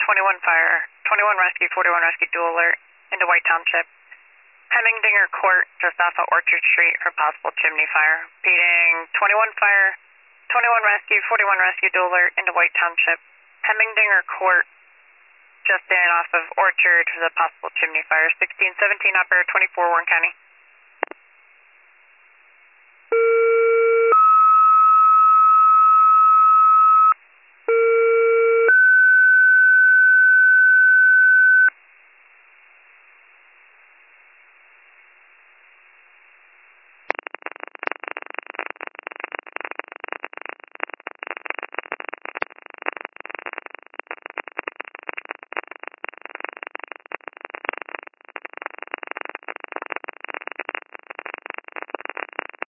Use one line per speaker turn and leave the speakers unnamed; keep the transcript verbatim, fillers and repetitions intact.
twenty-one fire, twenty-one rescue, forty-one rescue, dual alert into White Township. Hemingdinger Court, just off of Orchard Street for possible chimney fire. Repeating, twenty-one fire, twenty-one rescue, forty-one rescue, dual alert into White Township. Hemingdinger Court, just in off of Orchard for the possible chimney fire. sixteen seventeen operator twenty-four, Warren County.